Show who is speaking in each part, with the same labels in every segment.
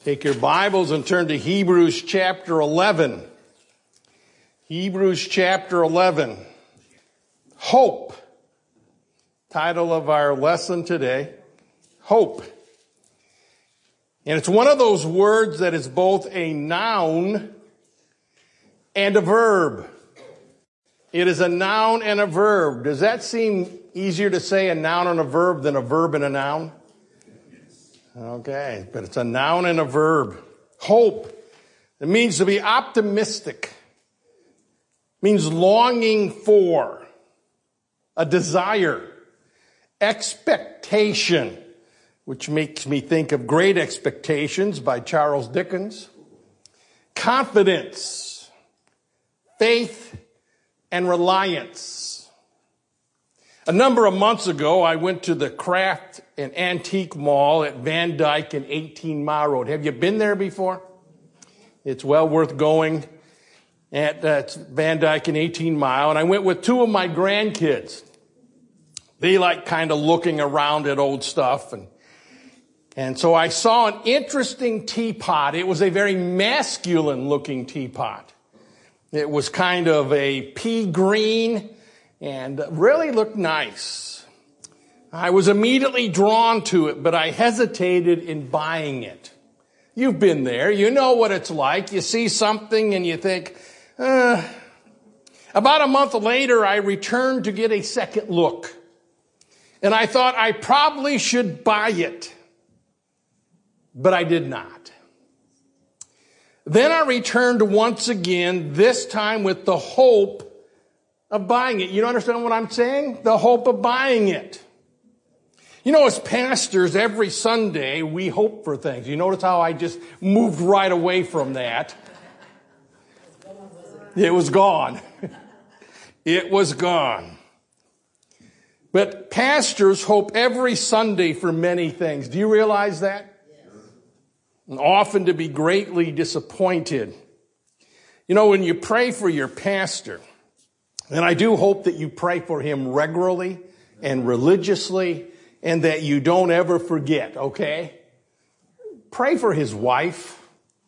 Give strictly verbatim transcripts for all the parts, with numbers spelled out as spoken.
Speaker 1: Take your Bibles and turn to Hebrews chapter eleven. Hebrews chapter eleven. Hope. Title of our lesson today. Hope. And it's one of those words that is both a noun and a verb. It is a noun and a verb. Does that seem easier to say, a noun and a verb, than a verb and a noun? Okay, but it's a noun and a verb. Hope. It means to be optimistic. It means longing for, a desire, expectation, which makes me think of Great Expectations by Charles Dickens. Confidence, faith, and reliance. A number of months ago, I went to the Craft and Antique Mall at Van Dyke and eighteen Mile Road. Have you been there before? It's well worth going at uh, Van Dyke and eighteen Mile. And I went with two of my grandkids. They like kind of looking around at old stuff. And, and so I saw an interesting teapot. It was a very masculine looking teapot. It was kind of a pea green and really looked nice. I was immediately drawn to it, but I hesitated in buying it. You've been there. You know what it's like. You see something and you think, uh. About a month later, I returned to get a second look. And I thought I probably should buy it. But I did not. Then I returned once again, this time with the hope of buying it. You understand what I'm saying? The hope of buying it. You know, as pastors, every Sunday we hope for things. You notice how I just moved right away from that? It was gone. It was gone. But pastors hope every Sunday for many things. Do you realize that? And often to be greatly disappointed. You know, when you pray for your pastor, and I do hope that you pray for him regularly and religiously, and that you don't ever forget, okay? Pray for his wife,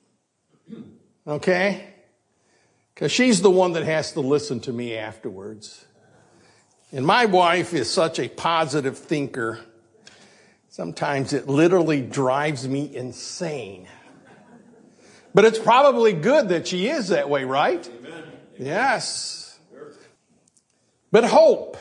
Speaker 1: okay? Because she's the one that has to listen to me afterwards. And my wife is such a positive thinker. Sometimes it literally drives me insane. But it's probably good that she is that way, right? Amen. Yes. But hope.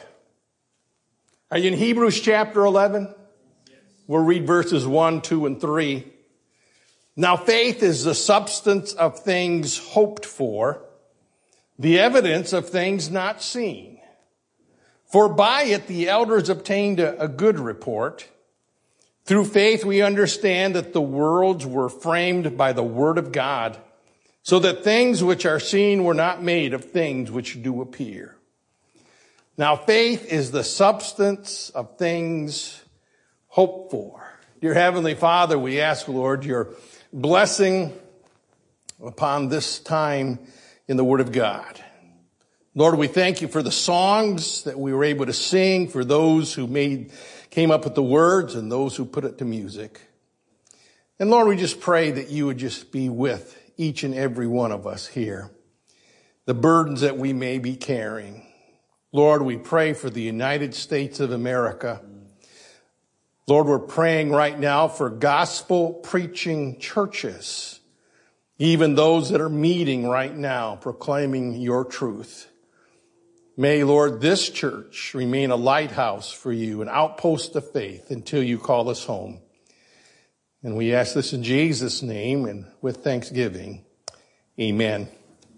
Speaker 1: Are you in Hebrews chapter eleven? Yes. We'll read verses one, two, and three. Now faith is the substance of things hoped for, the evidence of things not seen. For by it the elders obtained a, a good report. Through faith we understand that the worlds were framed by the word of God, so that things which are seen were not made of things which do appear. Now faith is the substance of things hoped for. Dear Heavenly Father, we ask, Lord, your blessing upon this time in the Word of God. Lord, we thank you for the songs that we were able to sing, for those who made came up with the words and those who put it to music. And Lord, we just pray that you would just be with each and every one of us here, the burdens that we may be carrying. Lord, we pray for the United States of America. Lord, we're praying right now for gospel preaching churches, even those that are meeting right now, proclaiming your truth. May, Lord, this church remain a lighthouse for you, an outpost of faith until you call us home. And we ask this in Jesus' name and with thanksgiving. Amen.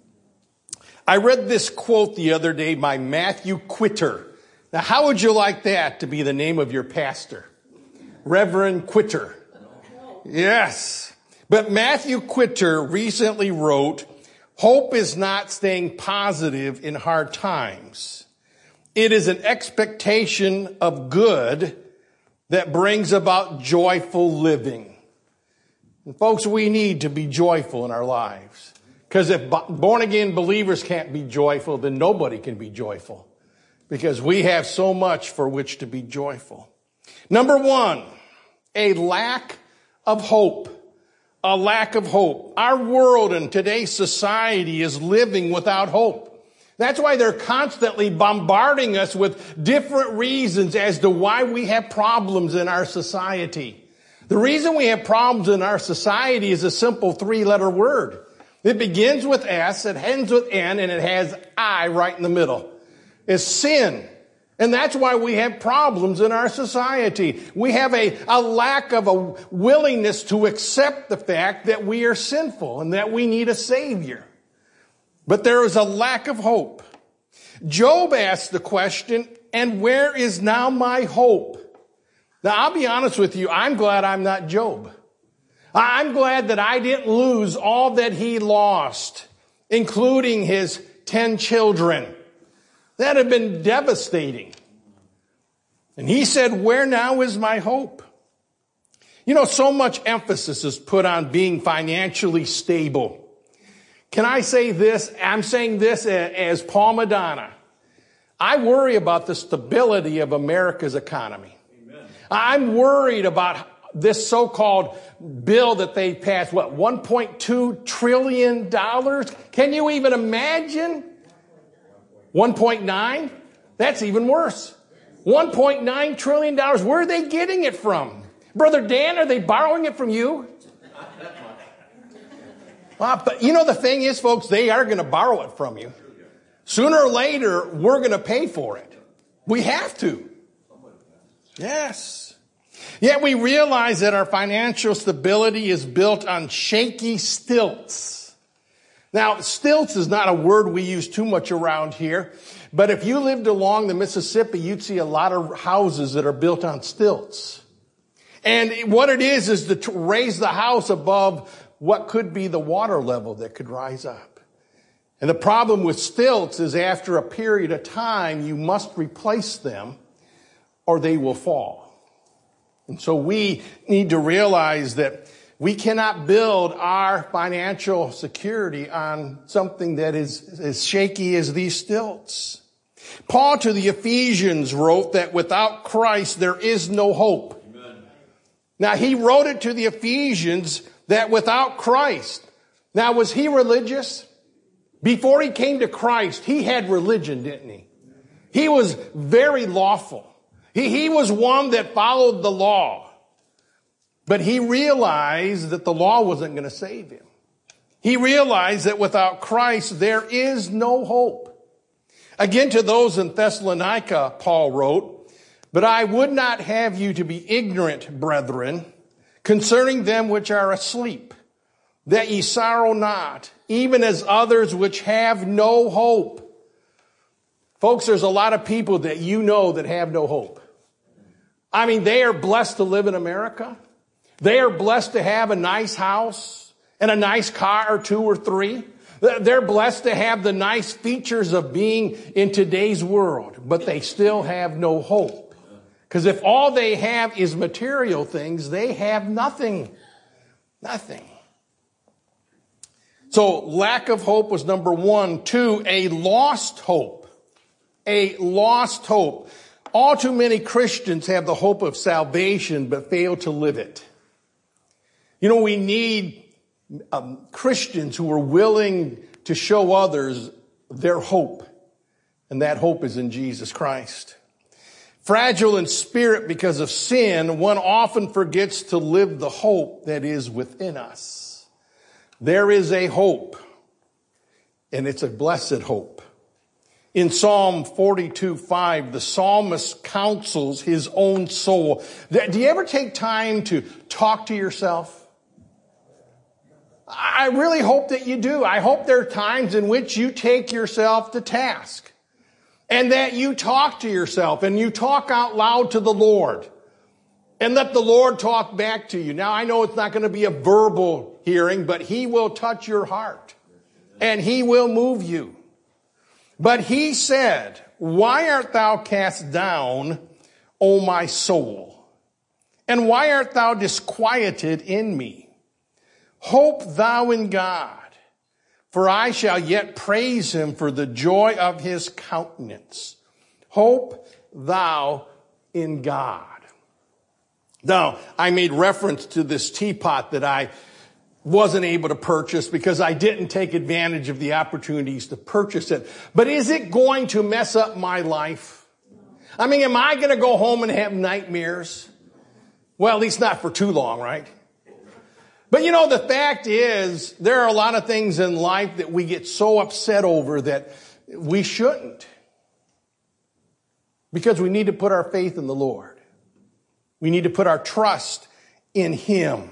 Speaker 1: I read this quote the other day by Matthew Quitter. Now, how would you like that to be the name of your pastor? Reverend Quitter. Yes. But Matthew Quitter recently wrote, hope is not staying positive in hard times. It is an expectation of good that brings about joyful living. And folks, we need to be joyful in our lives. Because if born-again believers can't be joyful, then nobody can be joyful. Because we have so much for which to be joyful. Number one, a lack of hope. a lack of hope. Our world and today's society is living without hope. That's why they're constantly bombarding us with different reasons as to why we have problems in our society. The reason we have problems in our society is a simple three-letter word. It begins with S, it ends with N, and it has I right in the middle. It's sin. And that's why we have problems in our society. We have a, a lack of a willingness to accept the fact that we are sinful and that we need a Savior. But there is a lack of hope. Job asked the question, and where is now my hope? Now, I'll be honest with you, I'm glad I'm not Job. I'm glad that I didn't lose all that he lost, including his ten children. That had been devastating. And he said, where now is my hope? You know, so much emphasis is put on being financially stable. Can I say this? I'm saying this as Paul Madonna. I worry about the stability of America's economy. Amen. I'm worried about this so-called bill that they passed, what, one point two trillion dollars? Can you even imagine? one point nine? That's even worse. one point nine trillion dollars. Where are they getting it from? Brother Dan, are they borrowing it from you? Well, but you know, the thing is, folks, they are going to borrow it from you. Sooner or later, we're going to pay for it. We have to. Yes. Yet we realize that our financial stability is built on shaky stilts. Now, stilts is not a word we use too much around here, but if you lived along the Mississippi, you'd see a lot of houses that are built on stilts. And what it is is to raise the house above what could be the water level that could rise up. And the problem with stilts is after a period of time, you must replace them or they will fall. And so we need to realize that we cannot build our financial security on something that is as shaky as these stilts. Paul to the Ephesians wrote that without Christ there is no hope. Amen. Now he wrote it to the Ephesians that without Christ. Now, was he religious? Before he came to Christ, he had religion, didn't he? He was very lawful. He, he was one that followed the law. But he realized that the law wasn't going to save him. He realized that without Christ, there is no hope. Again, to those in Thessalonica, Paul wrote, but I would not have you to be ignorant, brethren, concerning them which are asleep, that ye sorrow not, even as others which have no hope. Folks, there's a lot of people that you know that have no hope. I mean, they are blessed to live in America. They are blessed to have a nice house and a nice car or two or three. They're blessed to have the nice features of being in today's world, but they still have no hope. Because if all they have is material things, they have nothing. Nothing. So lack of hope was number one. Two, a lost hope. A lost hope. All too many Christians have the hope of salvation but fail to live it. You know, we need um, Christians who are willing to show others their hope. And that hope is in Jesus Christ. Fragile in spirit because of sin, one often forgets to live the hope that is within us. There is a hope, and it's a blessed hope. In Psalm forty-two five, the psalmist counsels his own soul. Do you ever take time to talk to yourself? I really hope that you do. I hope there are times in which you take yourself to task. And that you talk to yourself and you talk out loud to the Lord. And let the Lord talk back to you. Now, I know it's not going to be a verbal hearing, but he will touch your heart. And he will move you. But he said, why art thou cast down, O my soul? And why art thou disquieted in me? Hope thou in God. For I shall yet praise him for the joy of his countenance. Hope thou in God. Now, I made reference to this teapot that I wasn't able to purchase because I didn't take advantage of the opportunities to purchase it. But is it going to mess up my life? I mean, am I going to go home and have nightmares? Well, at least not for too long, right? But you know, the fact is, there are a lot of things in life that we get so upset over that we shouldn't. Because we need to put our faith in the Lord. We need to put our trust in Him.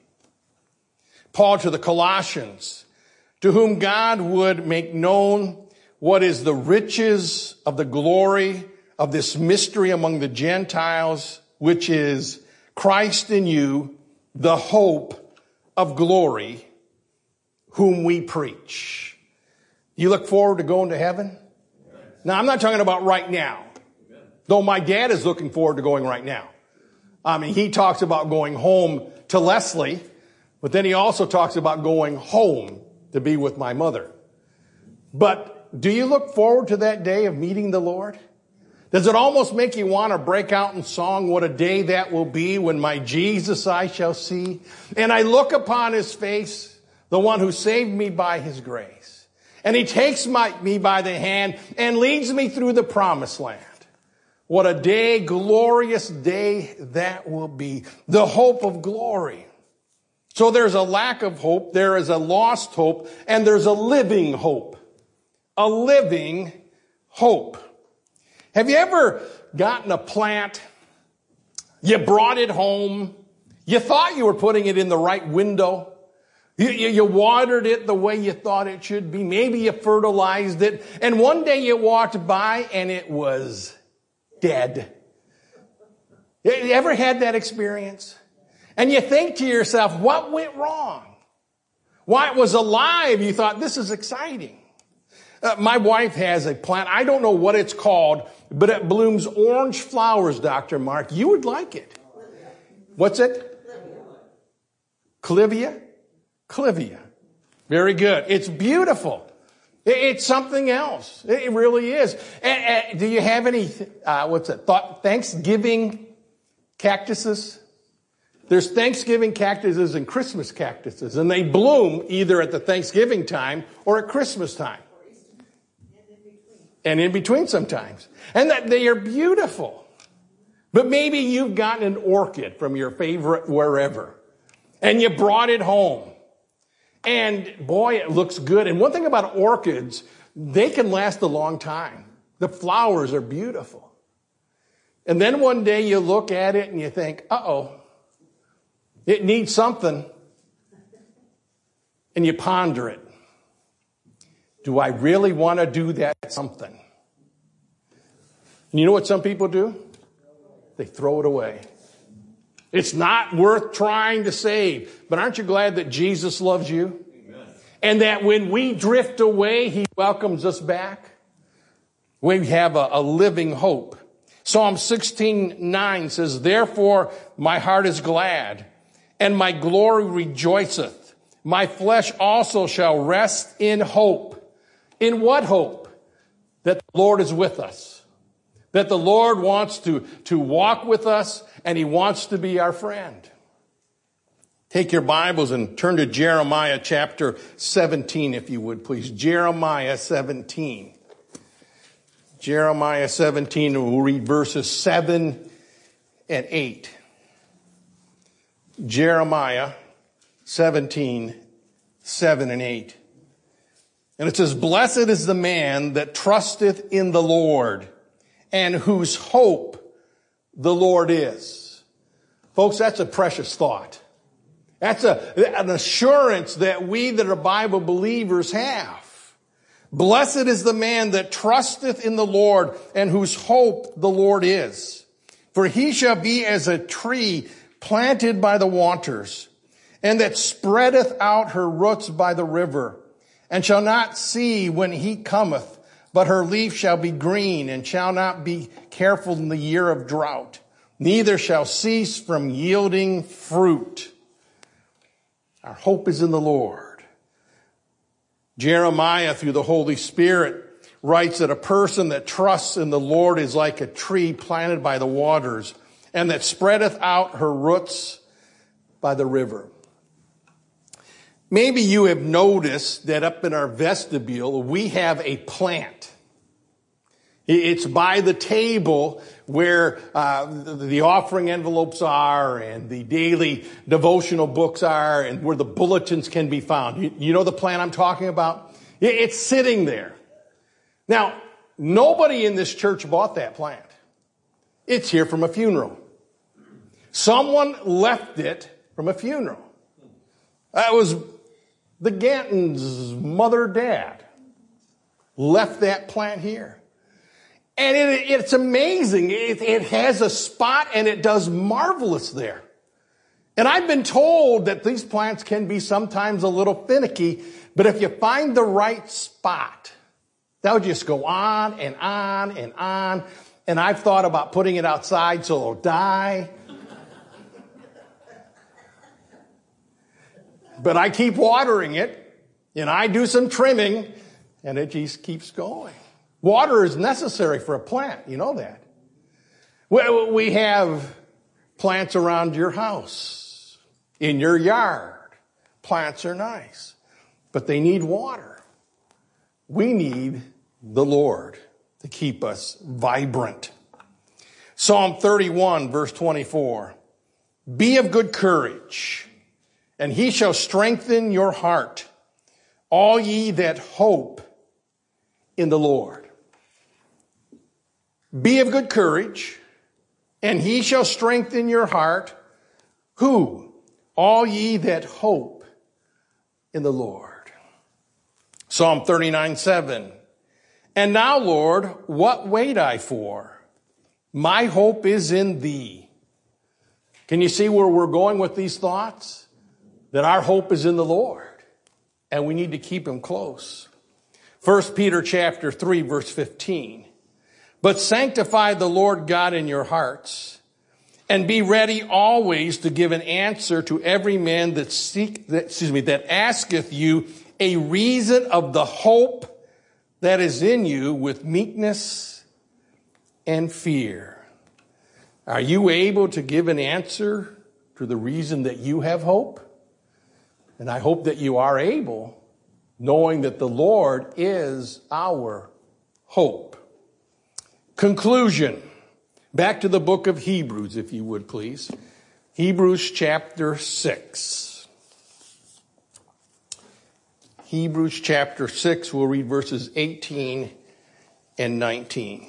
Speaker 1: Paul to the Colossians, to whom God would make known what is the riches of the glory of this mystery among the Gentiles, which is Christ in you, the hope of glory, whom we preach. You look forward to going to heaven? Now, I'm not talking about right now, though my dad is looking forward to going right now. I mean, he talks about going home to Leslie, but then he also talks about going home to be with my mother. But do you look forward to that day of meeting the Lord? Does it almost make you want to break out in song, what a day that will be when my Jesus I shall see? And I look upon His face, the one who saved me by His grace. And He takes my, me by the hand and leads me through the promised land. What a day, glorious day that will be. The hope of glory. So there's a lack of hope, there is a lost hope, and there's a living hope. A living hope. Have you ever gotten a plant, you brought it home, you thought you were putting it in the right window, you, you, you watered it the way you thought it should be, maybe you fertilized it, and one day you walked by and it was dead. You ever had that experience? And you think to yourself, what went wrong? Why it was alive, you thought, this is exciting. Uh, my wife has a plant, I don't know what it's called, but it blooms orange flowers, Doctor Mark. You would like it. What's it? Clivia? Clivia. Very good. It's beautiful. It's something else. It really is. And, and do you have any, uh, what's it, thought, Thanksgiving cactuses? There's Thanksgiving cactuses and Christmas cactuses, and they bloom either at the Thanksgiving time or at Christmas time. And in between sometimes. And that they are beautiful. But maybe you've gotten an orchid from your favorite wherever, and you brought it home. And boy, it looks good. And one thing about orchids, they can last a long time. The flowers are beautiful. And then one day you look at it and you think, uh-oh, it needs something. And you ponder it. Do I really want to do that something? And you know what some people do? They throw it away. It's not worth trying to save. But aren't you glad that Jesus loves you? Amen. And that when we drift away, He welcomes us back? We have a, a living hope. Psalm sixteen nine says, therefore my heart is glad, and my glory rejoiceth. My flesh also shall rest in hope. In what hope? That the Lord is with us. That the Lord wants to, to walk with us, and He wants to be our friend. Take your Bibles and turn to Jeremiah chapter seventeen, if you would, please. Jeremiah seventeen. Jeremiah seventeen, we'll read verses seven and eight. Jeremiah seventeen, seven and eight. And it says, blessed is the man that trusteth in the Lord, and whose hope the Lord is. Folks, that's a precious thought. That's a, an assurance that we that are Bible believers have. Blessed is the man that trusteth in the Lord, and whose hope the Lord is. For he shall be as a tree planted by the waters, and that spreadeth out her roots by the river, and shall not see when heat cometh, but her leaf shall be green, and shall not be careful in the year of drought, neither shall cease from yielding fruit. Our hope is in the Lord. Jeremiah, through the Holy Spirit, writes that a person that trusts in the Lord is like a tree planted by the waters, and that spreadeth out her roots by the river. Maybe you have noticed that up in our vestibule, we have a plant. It's by the table where uh, the offering envelopes are and the daily devotional books are and where the bulletins can be found. You, you know the plant I'm talking about? It's sitting there. Now, nobody in this church bought that plant. It's here from a funeral. Someone left it from a funeral. That was the Gantons' mother, dad left that plant here. And it, it's amazing. It, it has a spot and it does marvelous there. And I've been told that these plants can be sometimes a little finicky, but if you find the right spot, they'll just go on and on and on. And I've thought about putting it outside so it'll die. But I keep watering it, and I do some trimming, and it just keeps going. Water is necessary for a plant. You know that. We have plants around your house, in your yard. Plants are nice, but they need water. We need the Lord to keep us vibrant. Psalm thirty-one, verse twenty-four. Be of good courage, and he shall strengthen your heart, all ye that hope in the Lord. Be of good courage, and he shall strengthen your heart. Who? All ye that hope in the Lord. Psalm thirty-nine, seven. And now, Lord, what wait I for? My hope is in thee. Can you see where we're going with these thoughts? That our hope is in the Lord, and we need to keep him close. First Peter chapter three, verse fifteen. But sanctify the Lord God in your hearts, and be ready always to give an answer to every man that seek, that, excuse me, that asketh you a reason of the hope that is in you with meekness and fear. Are you able to give an answer to the reason that you have hope? And I hope that you are able, knowing that the Lord is our hope. Conclusion. Back to the book of Hebrews, if you would, please. Hebrews chapter six. Hebrews chapter six, we'll read verses eighteen and nineteen.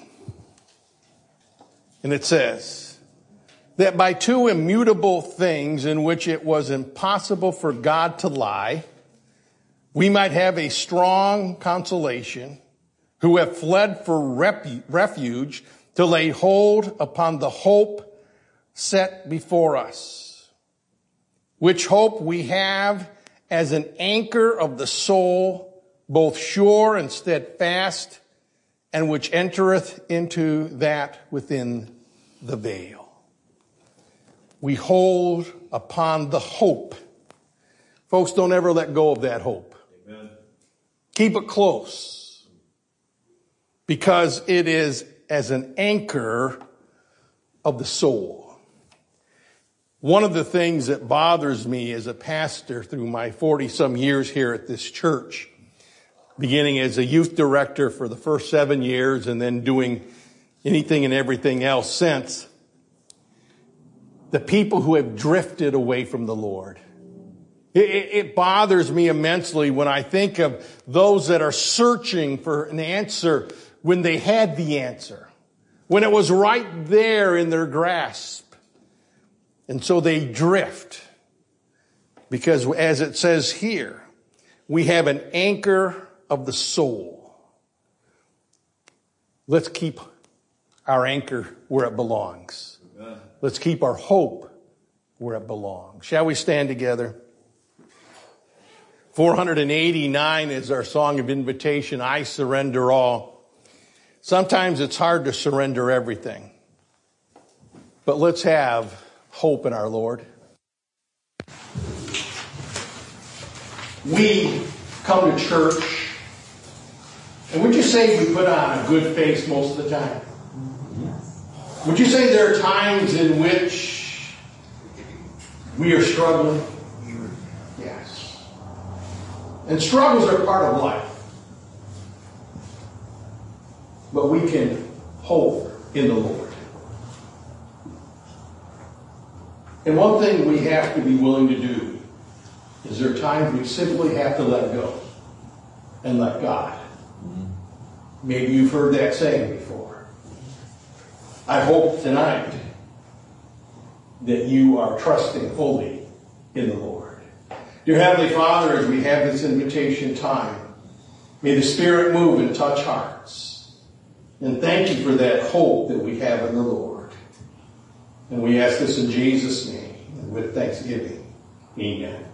Speaker 1: And it says, that by two immutable things in which it was impossible for God to lie, we might have a strong consolation, who have fled for refuge to lay hold upon the hope set before us, which hope we have as an anchor of the soul, both sure and steadfast, and which entereth into that within the veil. We hold upon the hope. Folks, don't ever let go of that hope. Amen. Keep it close, because it is as an anchor of the soul. One of the things that bothers me as a pastor through my forty-some years here at this church, beginning as a youth director for the first seven years and then doing anything and everything else since, the people who have drifted away from the Lord. It, it bothers me immensely when I think of those that are searching for an answer when they had the answer, when it was right there in their grasp. And so they drift. Because as it says here, we have an anchor of the soul. Let's keep our anchor where it belongs. Amen. Let's keep our hope where it belongs. Shall we stand together? four eighty-nine is our song of invitation, I Surrender All. Sometimes it's hard to surrender everything. But let's have hope in our Lord. We come to church, and would you say we put on a good face most of the time? Would you say there are times in which we are struggling? Yes. And struggles are part of life. But we can hope in the Lord. And one thing we have to be willing to do is there are times we simply have to let go and let God. Maybe you've heard that saying before. I hope tonight that you are trusting wholly in the Lord. Dear Heavenly Father, as we have this invitation time, may the Spirit move and touch hearts. And thank you for that hope that we have in the Lord. And we ask this in Jesus' name and with thanksgiving. Amen.